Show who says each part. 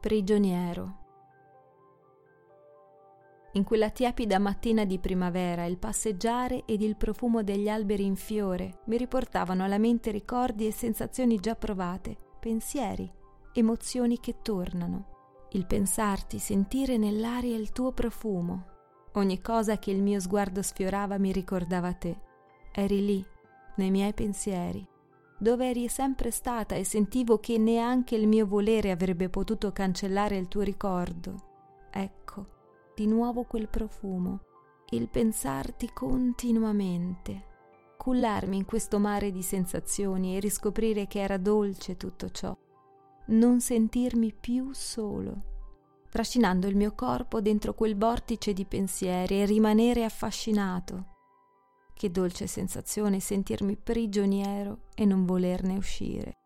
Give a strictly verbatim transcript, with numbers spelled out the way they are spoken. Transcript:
Speaker 1: Prigioniero. In quella tiepida mattina di primavera il passeggiare ed il profumo degli alberi in fiore mi riportavano alla mente ricordi e sensazioni già provate, pensieri, emozioni che tornano. Il pensarti, sentire nell'aria il tuo profumo. Ogni cosa che il mio sguardo sfiorava mi ricordava te. Eri lì, nei miei pensieri, dove eri sempre stata, e sentivo che neanche il mio volere avrebbe potuto cancellare il tuo ricordo. Ecco, di nuovo quel profumo, il pensarti continuamente, cullarmi in questo mare di sensazioni e riscoprire che era dolce tutto ciò, non sentirmi più solo, trascinando il mio corpo dentro quel vortice di pensieri e rimanere affascinato. Che dolce sensazione sentirmi prigioniero e non volerne uscire.